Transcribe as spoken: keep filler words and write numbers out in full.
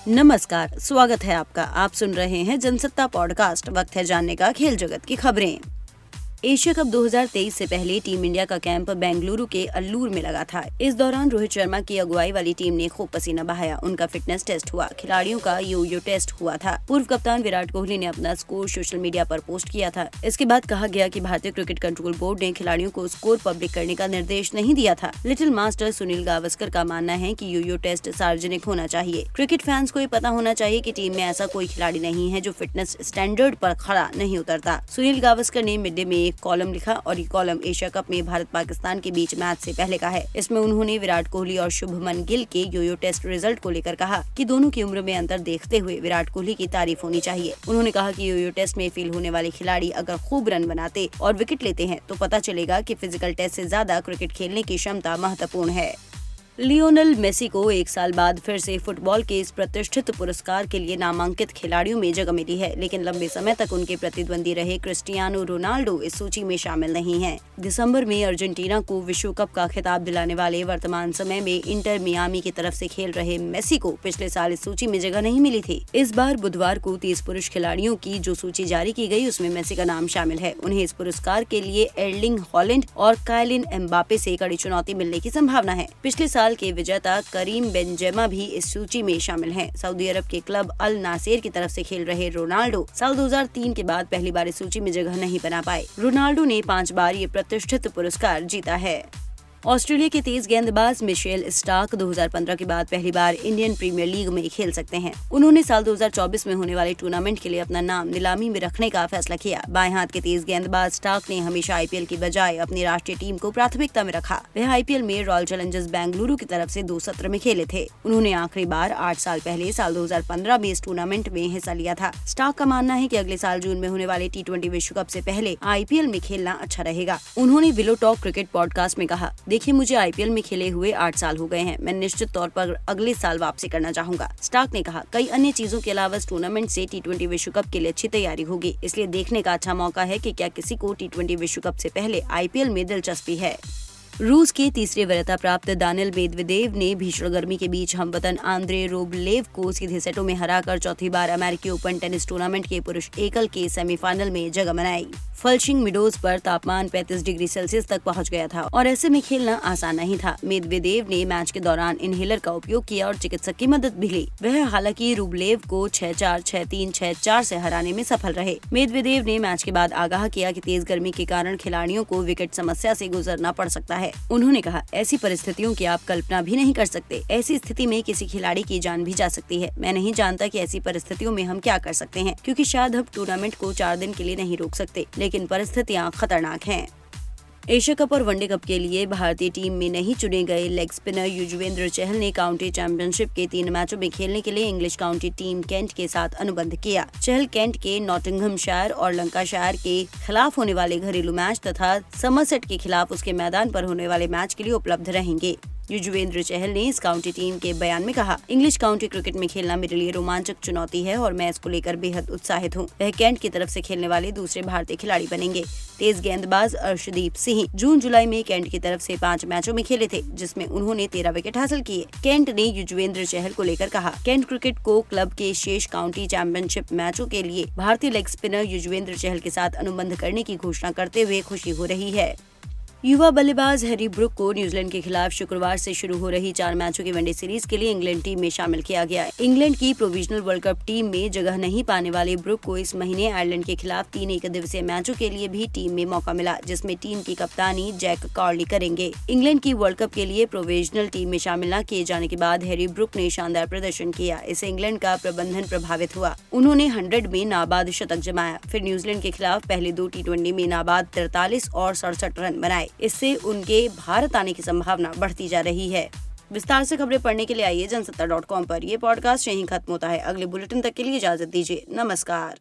नमस्कार, स्वागत है आपका। आप सुन रहे हैं जनसत्ता पॉडकास्ट। वक्त है जानने का खेल जगत की खबरें। एशिया कप दो हज़ार तेईस से पहले टीम इंडिया का कैंप बेंगलुरु के अल्लूर में लगा था। इस दौरान रोहित शर्मा की अगुवाई वाली टीम ने खूब पसीना बहाया। उनका फिटनेस टेस्ट हुआ, खिलाड़ियों का यो यो टेस्ट हुआ था। पूर्व कप्तान विराट कोहली ने अपना स्कोर सोशल मीडिया पर पोस्ट किया था। इसके बाद कहा गया कि भारतीय क्रिकेट कंट्रोल बोर्ड ने खिलाड़ियों को स्कोर पब्लिक करने का निर्देश नहीं दिया था। लिटिल मास्टर सुनील गावस्कर का मानना है कि यो यो टेस्ट सार्वजनिक होना चाहिए। क्रिकेट फैंस को ये पता होना चाहिए कि टीम में ऐसा कोई खिलाड़ी नहीं है जो फिटनेस स्टैंडर्ड पर खड़ा नहीं उतरता। सुनील गावस्कर ने मिड डे में एक कॉलम लिखा और ये कॉलम एशिया कप में भारत पाकिस्तान के बीच मैच से पहले का है। इसमें उन्होंने विराट कोहली और शुभमन गिल के योयो टेस्ट रिजल्ट को लेकर कहा कि दोनों की उम्र में अंतर देखते हुए विराट कोहली की तारीफ होनी चाहिए। उन्होंने कहा कि योयो टेस्ट में फेल होने वाले खिलाड़ी अगर खूब रन बनाते और विकेट लेते हैं तो पता चलेगा कि फिजिकल टेस्ट से ज्यादा क्रिकेट खेलने की क्षमता महत्वपूर्ण है। लियोनेल मेसी को एक साल बाद फिर से फुटबॉल के इस प्रतिष्ठित पुरस्कार के लिए नामांकित खिलाड़ियों में जगह मिली है, लेकिन लंबे समय तक उनके प्रतिद्वंदी रहे क्रिस्टियानो रोनाल्डो इस सूची में शामिल नहीं हैं। दिसंबर में अर्जेंटीना को विश्व कप का खिताब दिलाने वाले वर्तमान समय में इंटर मियामी की तरफ से खेल रहे मेसी को पिछले साल इस सूची में जगह नहीं मिली थी। इस बार बुधवार को तीस पुरुष खिलाड़ियों की जो सूची जारी की गई उसमें मेसी का नाम शामिल है। उन्हें इस पुरस्कार के लिए एर्लिंग हॉलैंड और काइलिन एम्बापे से कड़ी चुनौती मिलने की संभावना है। पिछले साल के विजेता करीम बेंजेमा भी इस सूची में शामिल हैं। सऊदी अरब के क्लब अल नासेर की तरफ से खेल रहे रोनाल्डो साल दो हज़ार तीन के बाद पहली बार इस सूची में जगह नहीं बना पाए। रोनाल्डो ने पांच बार ये प्रतिष्ठित पुरस्कार जीता है। ऑस्ट्रेलिया के तेज गेंदबाज मिशेल स्टार्क दो हज़ार पंद्रह के बाद पहली बार इंडियन प्रीमियर लीग में खेल सकते हैं। उन्होंने साल दो हज़ार चौबीस में होने वाले टूर्नामेंट के लिए अपना नाम नीलामी में रखने का फैसला किया। बाएं हाथ के तेज गेंदबाज स्टार्क ने हमेशा आईपीएल की बजाय अपनी राष्ट्रीय टीम को प्राथमिकता में रखा। वह आईपीएल में रॉयल चैलेंजर्स बेंगलुरु की तरफ से दो सत्र में खेले थे। उन्होंने आखिरी बार आठ साल पहले साल दो हज़ार पंद्रह में इस टूर्नामेंट में हिस्सा लिया था। स्टार्क का मानना है कि अगले साल जून में होने वाले टी ट्वेंटी विश्व कप से पहले आईपीएल में खेलना अच्छा रहेगा। उन्होंने विलो टॉक क्रिकेट पॉडकास्ट में कहा, देखिए मुझे आईपीएल में खेले हुए आठ साल हो गए हैं। मैं निश्चित तौर पर अगले साल वापसी करना चाहूंगा। स्टार्क ने कहा, कई अन्य चीजों के अलावा इस टूर्नामेंट से टी ट्वेंटी विश्व कप के लिए अच्छी तैयारी होगी, इसलिए देखने का अच्छा मौका है कि क्या किसी को टी ट्वेंटी विश्व कप से पहले आईपीएल में दिलचस्पी है। रूस के तीसरे वरीयता प्राप्त दानिल मेदवेदेव ने भीषण गर्मी के बीच हमवतन आंद्रे रूबलेव को सीधे सेटों में हराकर चौथी बार अमेरिकी ओपन टेनिस टूर्नामेंट के पुरुष एकल के सेमीफाइनल में जगह बनाई। फल्शिंग मिडोज पर तापमान पैंतीस डिग्री सेल्सियस तक पहुंच गया था और ऐसे में खेलना आसान नहीं था। मेदवेदेव ने मैच के दौरान इनहेलर का उपयोग किया और चिकित्सक की मदद भी ली। वह हालांकि रूबलेव को छह चार, छह तीन, छह चार से हराने में सफल रहे। मेदवेदेव ने मैच के बाद आगाह किया कि तेज गर्मी के कारण खिलाड़ियों को विकेट समस्या से गुजरना पड़ सकता है। उन्होंने कहा, ऐसी परिस्थितियों की आप कल्पना भी नहीं कर सकते। ऐसी स्थिति में किसी खिलाड़ी की जान भी जा सकती है। मैं नहीं जानता कि ऐसी परिस्थितियों में हम क्या कर सकते हैं, क्योंकि शायद हम टूर्नामेंट को चार दिन के लिए नहीं रोक सकते, लेकिन परिस्थितियां खतरनाक हैं। एशिया कप और वनडे कप के लिए भारतीय टीम में नहीं चुने गए लेग स्पिनर युजवेंद्र चहल ने काउंटी चैंपियनशिप के तीन मैचों में खेलने के लिए इंग्लिश काउंटी टीम कैंट के साथ अनुबंध किया। चहल कैंट के नॉटिंघमशायर और लंकाशायर के खिलाफ होने वाले घरेलू मैच तथा समरसेट के खिलाफ उसके मैदान पर होने वाले मैच के लिए उपलब्ध रहेंगे। युजवेंद्र चहल ने इस काउंटी टीम के बयान में कहा, इंग्लिश काउंटी क्रिकेट में खेलना मेरे लिए रोमांचक चुनौती है और मैं इसको लेकर बेहद उत्साहित हूँ। वह कैंट की तरफ से खेलने वाले दूसरे भारतीय खिलाड़ी बनेंगे। तेज गेंदबाज अर्शदीप सिंह जून जुलाई में कैंट की तरफ से पांच मैचों में खेले थे, जिसमें उन्होंने तेरह विकेट हासिल किए। कैंट ने युजवेंद्र चहल को लेकर कहा, कैंट क्रिकेट को क्लब के शेष काउंटी चैंपियनशिप मैचों के लिए भारतीय लेग स्पिनर युजवेंद्र चहल के साथ अनुबंध करने की घोषणा करते हुए खुशी हो रही है। युवा बल्लेबाज हैरी ब्रुक को न्यूजीलैंड के खिलाफ शुक्रवार से शुरू हो रही चार मैचों की वनडे सीरीज के लिए इंग्लैंड टीम में शामिल किया गया है। इंग्लैंड की प्रोविजनल वर्ल्ड कप टीम में जगह नहीं पाने वाले ब्रुक को इस महीने आयरलैंड के खिलाफ तीन एक दिवसीय मैचों के लिए भी टीम में मौका मिला, जिसमें टीम की कप्तानी जैक कार्ली करेंगे। इंग्लैंड की वर्ल्ड कप के लिए प्रोविजनल टीम में शामिल न किए जाने के बाद हैरी ब्रुक ने शानदार प्रदर्शन किया। इससे इंग्लैंड का प्रबंधन प्रभावित हुआ। उन्होंने हंड्रेड में नाबाद शतक जमाया। फिर न्यूजीलैंड के खिलाफ पहले दो टी ट्वेंटी में नाबाद तिरतालीस और सड़सठ रन बनाए। इससे उनके भारत आने की संभावना बढ़ती जा रही है। विस्तार से खबरें पढ़ने के लिए आइए जनसत्ता डॉट कॉम पर। यह पॉडकास्ट यहीं खत्म होता है। अगले बुलेटिन तक के लिए इजाजत दीजिए। नमस्कार।